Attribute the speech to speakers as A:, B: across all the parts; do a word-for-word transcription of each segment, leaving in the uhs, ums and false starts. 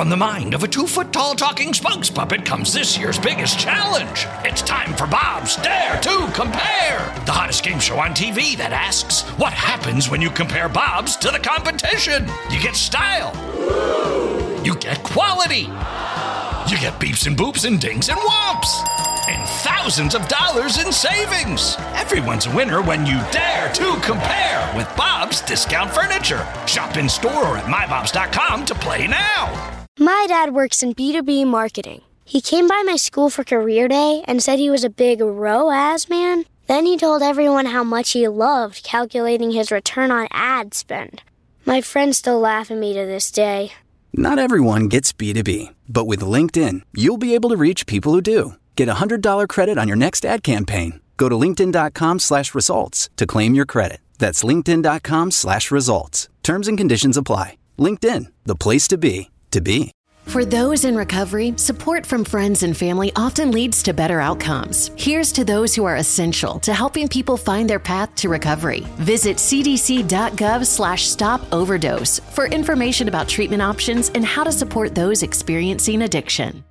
A: from the mind of a two-foot-tall talking spokes puppet comes this year's biggest challenge. It's time for Bob's Dare to Compare, the hottest game show on T V that asks, what happens when you compare Bobs to the competition? You get style. You get quality. You get beeps and boops and dings and whomps. And thousands of dollars in savings. Everyone's a winner when you dare to compare with Bob's Discount Furniture. Shop in store or at my bobs dot com to play now.
B: My dad works in B two B marketing. He came by my school for career day and said he was a big R O A S man. Then he told everyone how much he loved calculating his return on ad spend. My friends still laugh at me to this day.
C: Not everyone gets B two B, but with LinkedIn, you'll be able to reach people who do. Get a one hundred dollars credit on your next ad campaign. Go to linkedin.com slash results to claim your credit. That's linkedin.com slash results. Terms and conditions apply. LinkedIn, the place to be, to be.
D: For those in recovery, support from friends and family often leads to better outcomes. Here's to those who are essential to helping people find their path to recovery. Visit cdc.gov slash stop overdose for information about treatment options and how to support those experiencing addiction.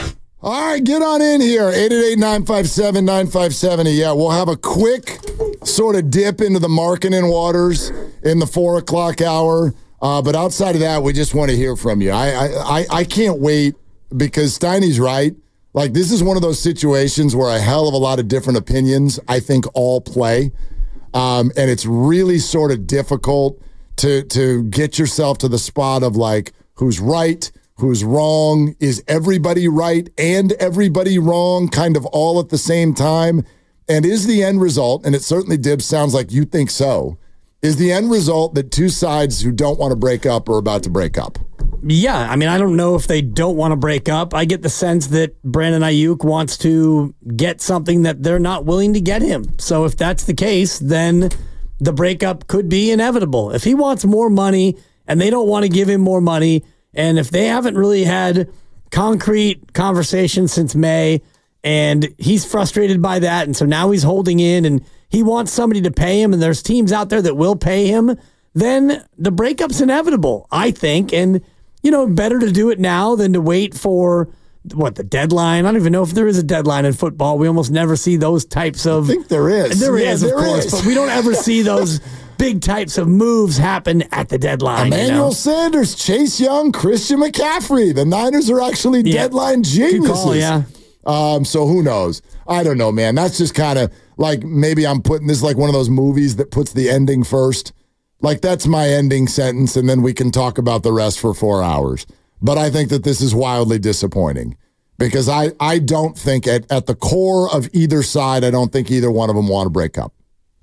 E: All right, get on in here, eight eight eight, nine five seven, nine five seven zero. Yeah, we'll have a quick sort of dip into the marketing waters in the four o'clock hour. Uh, but outside of that, we just want to hear from you. I, I, I can't wait because Steiny's right. Like, this is one of those situations where a hell of a lot of different opinions, I think, all play. Um, and it's really sort of difficult to to get yourself to the spot of, like, who's right, who's wrong, is everybody right and everybody wrong kind of all at the same time? And is the end result, and it certainly, Dibs, sounds like you think so, is the end result that two sides who don't want to break up are about to break up?
F: Yeah, I mean, I don't know if they don't want to break up. I get the sense that Brandon Ayuk wants to get something that they're not willing to get him. So if that's the case, then the breakup could be inevitable. If he wants more money and they don't want to give him more money, and if they haven't really had concrete conversations since May, and he's frustrated by that, and so now he's holding in, and he wants somebody to pay him, and there's teams out there that will pay him, then the breakup's inevitable, I think. And, you know, better to do it now than to wait for, what, the deadline? I don't even know if there is a deadline in football. We almost never see those types of...
E: I think there is.
F: There
E: yeah,
F: is,
E: there
F: of course,
E: is.
F: but we don't ever see those big types of moves happen at the deadline.
E: Emmanuel
F: you know?
E: Sanders, Chase Young, Christian McCaffrey. The Niners are actually yeah. deadline geniuses.
F: Good call, yeah.
E: Um, so who knows? I don't know, man. That's just kind of... Like, maybe I'm putting this like one of those movies that puts the ending first. Like, that's my ending sentence, and then we can talk about the rest for four hours. But I think that this is wildly disappointing because I, I don't think at, at the core of either side, I don't think either one of them want to break up.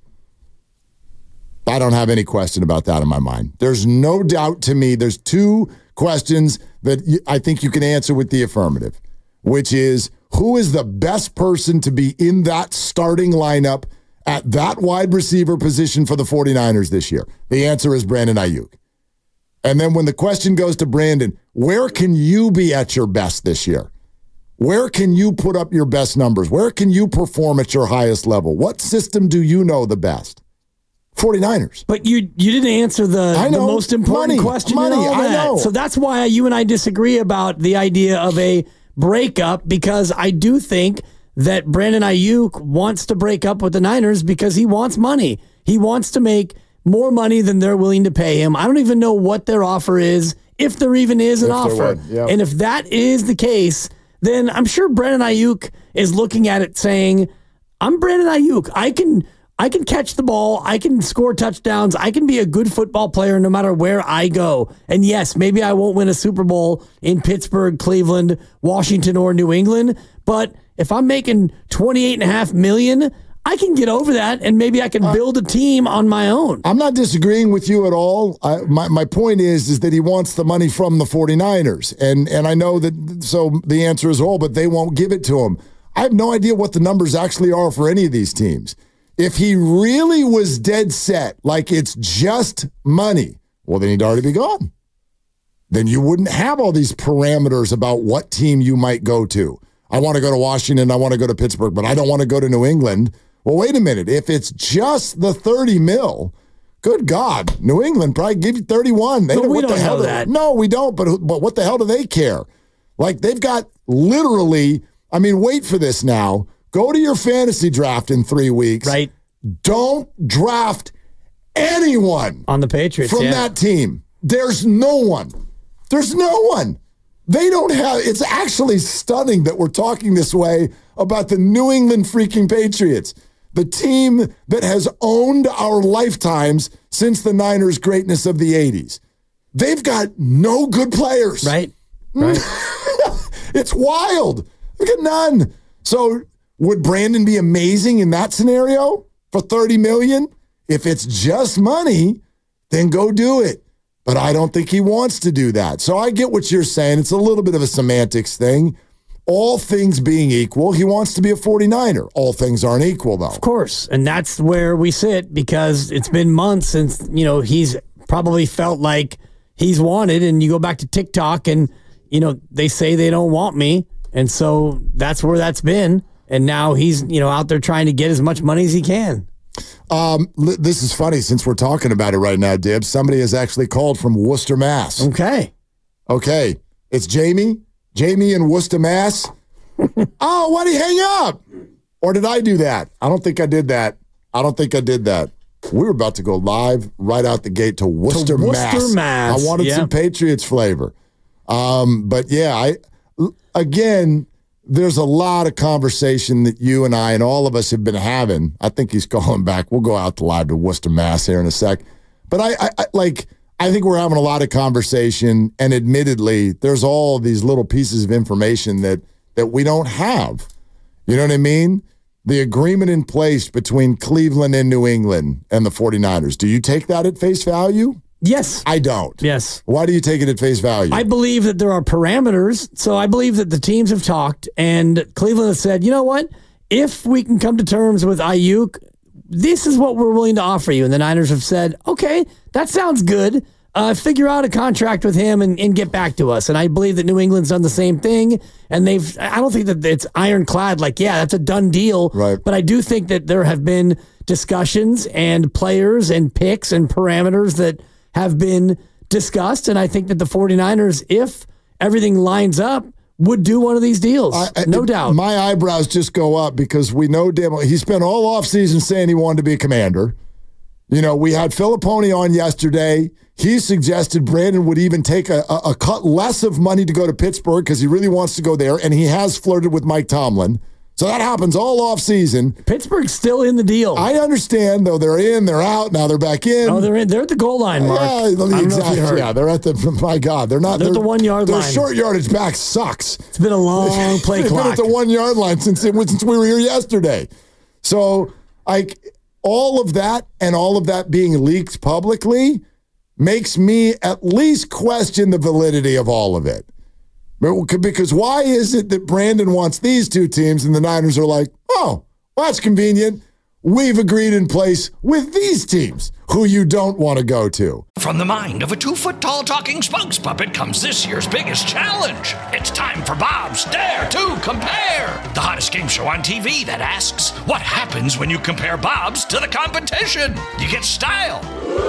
E: I don't have any question about that in my mind. There's no doubt to me. There's two questions that I think you can answer with the affirmative, which is, who is the best person to be in that starting lineup at that wide receiver position for the 49ers this year? The answer is Brandon Ayuk. And then when the question goes to Brandon, where can you be at your best this year? Where can you put up your best numbers? Where can you perform at your highest level? What system do you know the best? 49ers.
F: But you you didn't answer the,
E: I know.
F: the most important
E: money,
F: question
E: money,
F: in all that.
E: I know.
F: So that's why you and I disagree about the idea of a breakup, because I do think that Brandon Ayuk wants to break up with the Niners because he wants money. He wants to make more money than they're willing to pay him. I don't even know what their offer is, if there even is an
E: if
F: offer.
E: Yep.
F: And if that is the case, then I'm sure Brandon Ayuk is looking at it saying, I'm Brandon Ayuk. I can I can catch the ball. I can score touchdowns. I can be a good football player no matter where I go. And yes, maybe I won't win a Super Bowl in Pittsburgh, Cleveland, Washington, or New England. But if I'm making twenty-eight and a half million dollars, I can get over that, and maybe I can build a team on my own.
E: I'm not disagreeing with you at all. I, my, my point is, is that he wants the money from the 49ers. And, and I know that, so the answer is all, but they won't give it to him. I have no idea what the numbers actually are for any of these teams. If he really was dead set, like it's just money, well, then he'd already be gone. Then you wouldn't have all these parameters about what team you might go to. I want to go to Washington, I want to go to Pittsburgh, but I don't want to go to New England. Well, wait a minute. If it's just the thirty mil, Good God. New England probably give you thirty-one. They
F: But
E: don't,
F: we
E: what
F: don't
E: the hell
F: know
E: do-
F: that.
E: No, we don't. But, but what the hell do they care? Like, they've got literally, I mean, wait for this now. Go to your fantasy draft in three weeks.
F: Right.
E: Don't draft anyone
F: On the Patriots,
E: from
F: yeah.
E: that team. There's no one. There's no one. They don't have, it's actually stunning that we're talking this way about the New England freaking Patriots, the team that has owned our lifetimes since the Niners' greatness of the eighties. They've got no good players.
F: Right. Right.
E: It's wild. Look at none. So would Brandon be amazing in that scenario for thirty million dollars? If it's just money, then go do it. But I don't think he wants to do that. So I get what you're saying. It's a little bit of a semantics thing. All things being equal, he wants to be a forty-niner. All things aren't equal, though.
F: Of course. And that's where we sit because it's been months since, you know, he's probably felt like he's wanted. And you go back to TikTok and, you know, they say they don't want me. And so that's where that's been. And now he's, you know, out there trying to get as much money as he can.
E: Um, li- this is funny since we're talking about it right now, Dibs. Somebody has actually called from Worcester, Mass.
F: Okay.
E: Okay. It's Jamie. Jamie in Worcester, Mass. Oh, why'd he hang up? Or did I do that? I don't think I did that. I don't think I did that. We were about to go live right out the gate to Worcester,
F: To Worcester,
E: Mass.
F: Mass.
E: I wanted
F: Yeah.
E: some Patriots flavor. Um, but yeah, I again, there's a lot of conversation that you and I and all of us have been having. I think he's calling back. We'll go out to live to Worcester, Mass here in a sec. But I, I, I like I think we're having a lot of conversation, and admittedly, there's all these little pieces of information that that we don't have. You know what I mean? The agreement in place between Cleveland and New England and the forty-niners. Do you take that at face value?
F: Yes.
E: I don't.
F: Yes.
E: Why do you take it at face value?
F: I believe that there are parameters. So I believe that the teams have talked and Cleveland has said, you know what? If we can come to terms with Ayuk, this is what we're willing to offer you. And the Niners have said, okay, that sounds good. Uh, figure out a contract with him and, and get back to us. And I believe that New England's done the same thing. And they've, I don't think that it's ironclad, like, yeah, that's a done deal.
E: Right.
F: But I do think that there have been discussions and players and picks and parameters that have been discussed. And I think that the forty-niners, if everything lines up, would do one of these deals.
E: I, I,
F: no doubt.
E: My eyebrows just go up because we know damn well he spent all offseason saying he wanted to be a commander. You know, we had Filippone on yesterday. He suggested Brandon would even take a, a, a cut less of money to go to Pittsburgh because he really wants to go there, and he has flirted with Mike Tomlin. So that happens all offseason.
F: Pittsburgh's still in the deal.
E: I understand, though. They're in, they're out, now they're back in.
F: oh, they're in. They're at the goal line, Mark.
E: Yeah,
F: I don't know if
E: exactly.
F: you heard.
E: Yeah, they're at the, my God, they're not.
F: They're at the one-yard
E: their
F: line.
E: short yardage back sucks.
F: It's been a long play
E: They've
F: clock.
E: been at the one-yard line since, it was, since we were here yesterday. So, like, all of that and all of that being leaked publicly makes me at least question the validity of all of it. Because why is it that Brandon wants these two teams and the Niners are like, oh, well, that's convenient. We've agreed in place with these teams who you don't want to go to.
A: From the mind of a two-foot-tall talking spokes puppet comes this year's biggest challenge. It's time for Bob's Dare to Compare, the hottest game show on T V that asks, what happens when you compare Bob's to the competition? You get style.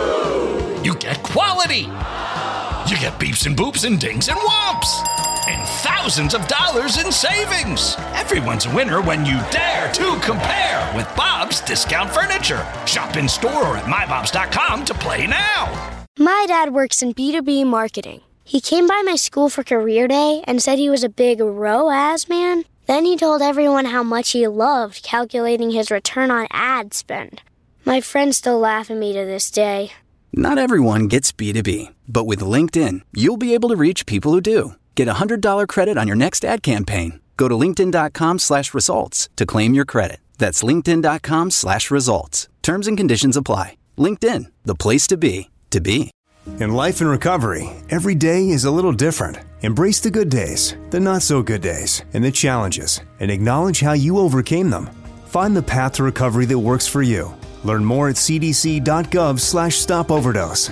A: You get quality. You get beeps and boops and dings and whomps. And thousands of dollars in savings. Everyone's a winner when you dare to compare with Bob's Discount Furniture. Shop in store or at my bobs dot com to play now.
B: My dad works in B two B marketing. He came by my school for career day and said he was a big R O A S man. Then he told everyone how much he loved calculating his return on ad spend. My friends still laugh at me to this day.
C: Not everyone gets B two B, but with LinkedIn, you'll be able to reach people who do. Get a one hundred dollars credit on your next ad campaign. Go to linkedin.com slash results to claim your credit. That's linkedin.com slash results. Terms and conditions apply. LinkedIn, the place to be, to be.
G: In life and recovery, every day is a little different. Embrace the good days, the not so good days, and the challenges, and acknowledge how you overcame them. Find the path to recovery that works for you. Learn more at cdc.gov slash stop overdose.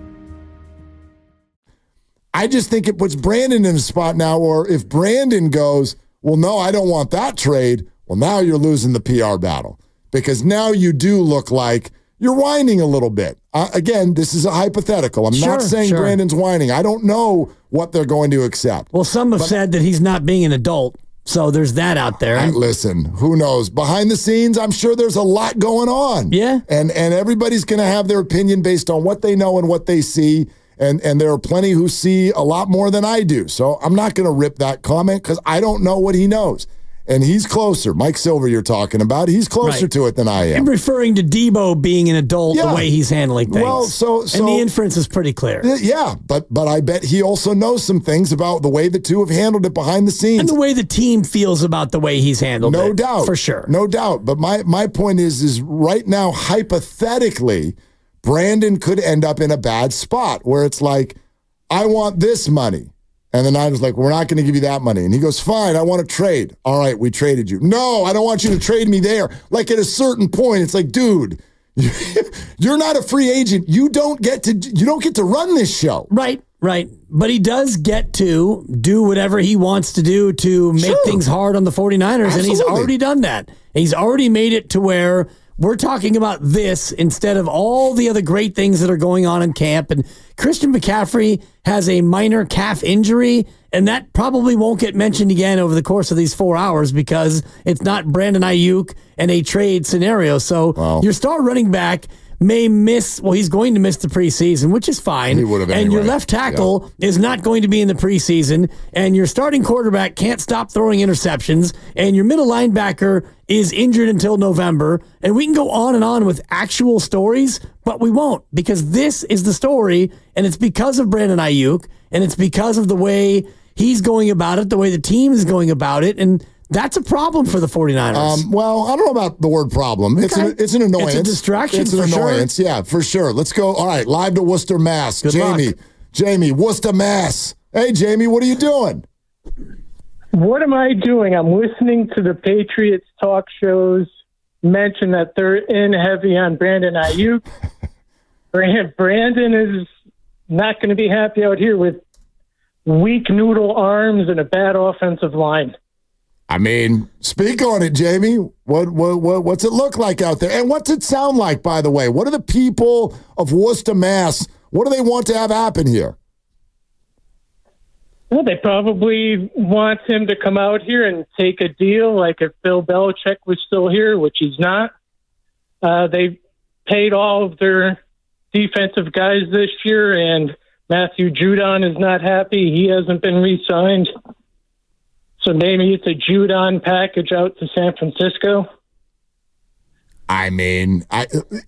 E: I just think it puts Brandon in a spot now, or if Brandon goes, well, no, I don't want that trade, well, now you're losing the P R battle because now you do look like you're whining a little bit. Uh, again, this is a hypothetical. I'm
F: Sure,
E: not saying
F: sure.
E: Brandon's whining. I don't know what they're going to accept.
F: Well, some have
E: But-
F: said that he's not being an adult, so there's that out there.
E: I- listen, who knows? Behind the scenes, I'm sure there's a lot going on.
F: Yeah.
E: And and everybody's going to have their opinion based on what they know and what they see. And and there are plenty who see a lot more than I do. So I'm not going to rip that comment because I don't know what he knows. And he's closer. Mike Silver you're talking about. He's closer
F: Right.
E: to it than I am.
F: I'm referring to Debo being an adult
E: Yeah.
F: the way he's handling things.
E: Well, so- so-
F: and the inference is pretty clear.
E: Yeah, but but I bet he also knows some things about the way the two have handled it behind the scenes.
F: And the way the team feels about the way he's handled it.
E: No doubt.
F: For sure.
E: No doubt. But my, my point is, is right now, hypothetically, Brandon could end up in a bad spot where it's like, I want this money. And the Niners like, we're not going to give you that money. And he goes, fine, I want to trade. All right, we traded you. No, I don't want you to trade me there. Like at a certain point, it's like, dude, you're not a free agent. You don't get to you don't get to run this show.
F: Right, right. But he does get to do whatever he wants to do to make
E: Sure.
F: things hard on the 49ers, and he's
E: Absolutely.
F: already done that. He's already made it to where we're talking about this instead of all the other great things that are going on in camp. And Christian McCaffrey has a minor calf injury, and that probably won't get mentioned again over the course of these four hours because it's not Brandon Ayuk and a trade scenario. So
E: Wow.
F: your star running back may miss, well, he's going to miss the preseason, which is fine.
E: He would have
F: And your
E: anyway.
F: left tackle is not going to be in the preseason, and your starting quarterback can't stop throwing interceptions, and your middle linebacker is injured until November. And we can go on and on with actual stories, but we won't because this is the story, and it's because of Brandon Ayuk, and it's because of the way he's going about it, the way the team is going about it, and that's a problem for the 49ers.
E: Um, well, I don't know about the word problem. It's
F: Okay.
E: an it's an annoyance.
F: It's a distraction
E: It's an
F: for sure.
E: annoyance. Yeah, for sure. Let's go. All right, live to Worcester, Mass.
F: Good
E: Jamie,
F: luck.
E: Jamie, Worcester, Mass. Hey, Jamie, what are you doing?
H: What am I doing? I'm listening to the Patriots talk shows mention that they're in heavy on Brandon Ayuk. Brand- Brandon is not going to be happy out here with weak noodle arms and a bad offensive line.
E: I mean, speak on it, Jamie. What, what what what's it look like out there? And what's it sound like, by the way? What do the people of Worcester, Mass, what do they want to have happen here?
H: Well, they probably want him to come out here and take a deal like if Bill Belichick was still here, which he's not. Uh, they paid all of their defensive guys this year, and Matthew Judon is not happy. He hasn't been re-signed. So maybe it's a Judon package out to San Francisco.
E: I mean, I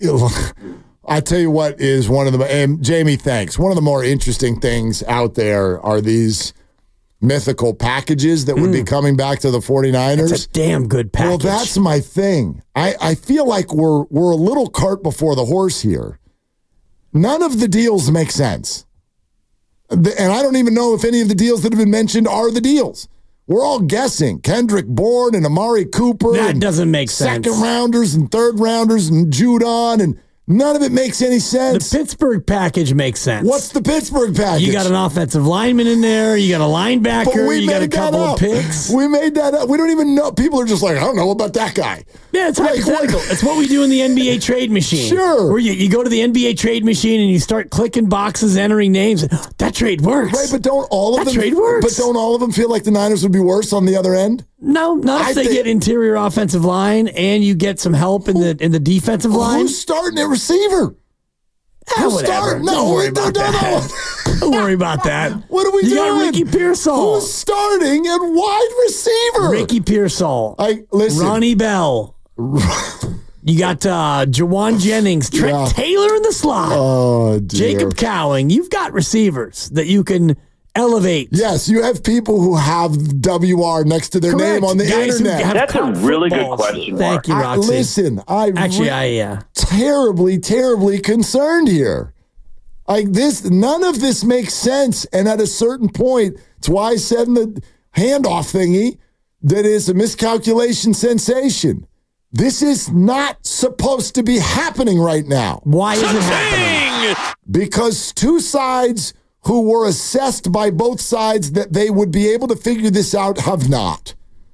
E: I tell you what is one of the and Jamie, thanks. One of the more interesting things out there are these mythical packages that would be coming back to the 49ers.
F: It's a damn good package.
E: Well, that's my thing. I, I feel like we're we're a little cart before the horse here. None of the deals make sense. The- And I don't even know if any of the deals that have been mentioned are the deals. We're all guessing. Kendrick Bourne and Amari Cooper.
F: That
E: and
F: doesn't make sense.
E: Second rounders and third rounders and Judon, and none of it makes any
F: The
E: sense.
F: Pittsburgh package makes sense.
E: What's the Pittsburgh package?
F: You got an offensive lineman in there. You got a
E: But
F: linebacker.
E: we
F: You got a
E: made that
F: couple
E: up.
F: of picks.
E: We made that up. We don't even know. People are just like, I don't know about that guy.
F: Yeah, it's
E: Like,
F: hypothetical.
E: what-
F: It's what we do in the N B A trade machine.
E: Sure.
F: Where you, you go to the N B A trade machine and you start clicking boxes, entering names. And, that trade works.
E: Right, but don't all of
F: That
E: them
F: trade works.
E: But don't all of them feel like the Niners would be worse on the other end?
F: No, not if
E: I
F: they
E: think-
F: get interior offensive line and you get some help in the in the defensive line.
E: Who's starting at receiver?
F: Ah,
E: Who's
F: whatever.
E: starting? No,
F: Don't worry
E: we- no,
F: about
E: no,
F: that. Don't worry about that.
E: What are we
F: you
E: doing?
F: got Ricky Pearsall.
E: Who's starting at wide receiver?
F: Ricky Pearsall.
E: I listen.
F: Ronnie Bell. You got uh, Jawan Jennings, Trent
E: Yeah.
F: Taylor in the slot,
E: Oh dear.
F: Jacob Cowing. You've got receivers that you can elevate.
E: Yes, you have people who have W R next to their
F: Correct.
E: name on the
F: Guys who
E: internet.
F: have
I: That's a
F: caught
I: really good
F: footballs.
I: question,
F: Thank you,
E: I,
F: Roxy.
E: listen, I
F: Actually,
E: re-
F: I yeah.
E: terribly, terribly concerned here. Like this, none of this makes sense. And at a certain point, it's why I said in the handoff thingy that is a miscalculation sensation. This is not supposed to be happening right now
F: Why is it happening?
E: because two sides who were assessed by both sides that they would be able to figure this out have not.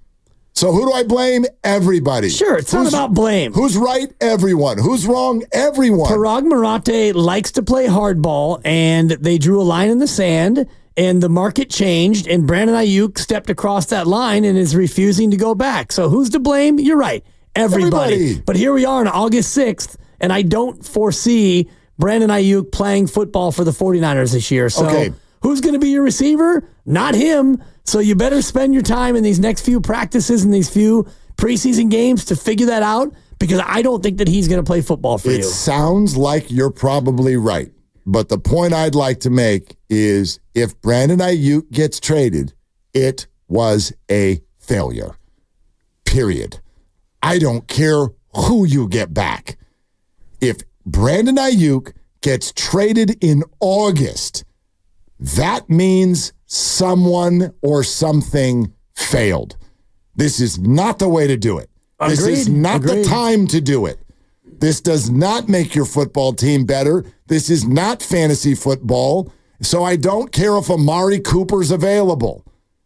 E: So who do I blame? Everybody.
F: Sure, it's
E: who's,
F: not about blame.
E: Who's right? Everyone. Who's wrong? Everyone.
F: Parag Marate likes to play hardball, and they drew a line in the sand, and the market changed, and Brandon Ayuk stepped across that line and is refusing to go back. So who's to blame? You're right. Everybody.
E: Everybody.
F: But here we are on August sixth, and I don't foresee Brandon Ayuk playing football for the 49ers this year. So
E: okay.
F: Who's going to be your receiver? Not him. So you better spend your time in these next few practices and these few preseason games to figure that out, because I don't think that he's going to play football for
E: it
F: you.
E: It sounds like you're probably right. But the point I'd like to make is if Brandon Ayuk gets traded, it was a failure. Period. I don't care who you get back. If Brandon Ayuk gets traded in August, that means someone or something failed. This is not the way to do it.
F: Agreed.
E: This is not
F: Agreed.
E: the time to do it. This does not make your football team better. This is not fantasy football. So I don't care if Amari Cooper's available.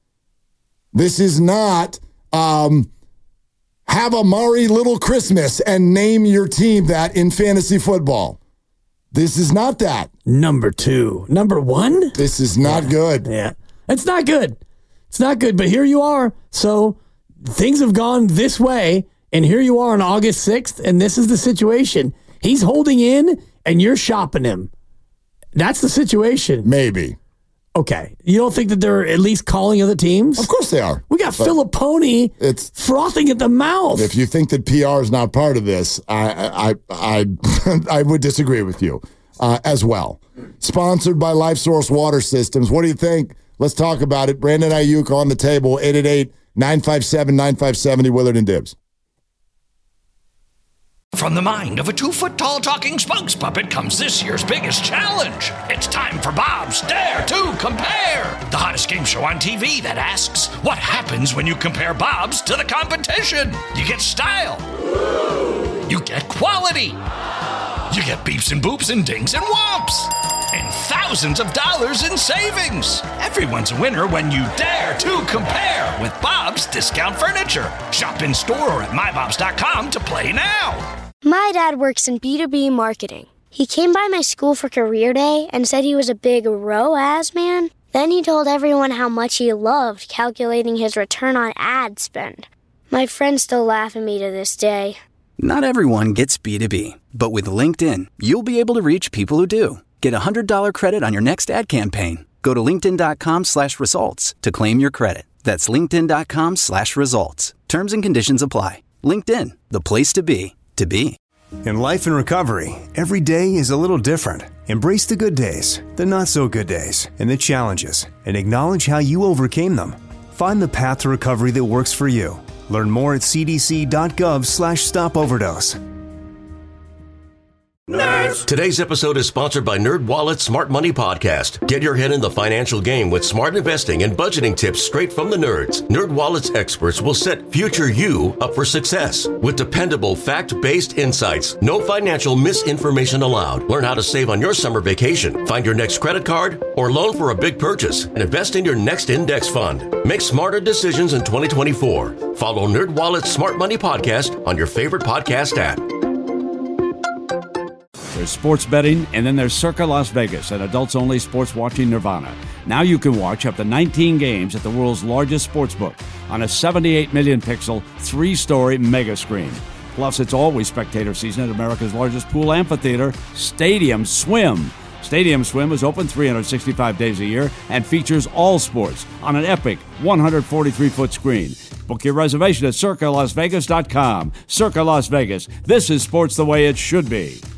E: This is not um, have Amari Little Christmas and name your team that in fantasy football. This is not that.
F: Number two. Number one?
E: This is not
F: yeah.
E: good.
F: Yeah. It's not good. It's not good, but here you are. So things have gone this way, and here you are on August sixth, and this is the situation. He's holding in, and you're shopping him. That's the situation.
E: Maybe.
F: Okay. You don't think that they're at least calling other teams?
E: Of course they are.
F: We got Filipponi
E: it's
F: frothing at the mouth.
E: If you think that P R is not part of this, I I I, I would disagree with you uh, as well. Sponsored by Life Source Water Systems. What do you think? Let's talk about it. Brandon Ayuk on the table, eight eight eight, nine five seven, nine five seven zero, Willard and Dibs.
A: From the mind of a two-foot-tall talking spokes puppet comes this year's biggest challenge. It's time for Bob's Dare to Compare, the hottest game show on T V that asks, what happens when you compare Bob's to the competition? You get style. You get quality. You get beeps and boops and dings and whomps. And thousands of dollars in savings. Everyone's a winner when you dare to compare with Bob's Discount Furniture. Shop in store or at my bobs dot com to play now.
B: My dad works in B two B marketing. He came by my school for career day and said he was a big R O A S man. Then he told everyone how much he loved calculating his return on ad spend. My friends still laugh at me to this day.
C: Not everyone gets B two B, but with LinkedIn, you'll be able to reach people who do. Get a one hundred dollars credit on your next ad campaign. Go to linkedin.com slash results to claim your credit. That's linkedin.com slash results. Terms and conditions apply. LinkedIn, the place to be, to be.
G: In life and recovery, every day is a little different. Embrace the good days, the not so good days, and the challenges, and acknowledge how you overcame them. Find the path to recovery that works for you. Learn more at cdc.gov slash stop overdose.
I: Nerds! Today's episode is sponsored by NerdWallet's Smart Money Podcast. Get your head in the financial game with smart investing and budgeting tips straight from the nerds. NerdWallet's experts will set future you up for success with dependable, fact-based insights. No financial misinformation allowed. Learn how to save on your summer vacation, find your next credit card, or loan for a big purchase, and invest in your next index fund. Make smarter decisions in twenty twenty-four. Follow NerdWallet's Smart Money Podcast on your favorite podcast app.
J: There's sports betting, and then there's Circa Las Vegas, an adults-only sports-watching nirvana. Now you can watch up to nineteen games at the world's largest sportsbook on a seventy-eight million pixel, three-story mega screen. Plus, it's always spectator season at America's largest pool amphitheater, Stadium Swim. Stadium Swim is open three hundred sixty-five days a year and features all sports on an epic one hundred forty-three foot screen. Book your reservation at circa las vegas dot com. Circa Las Vegas. This is sports the way it should be.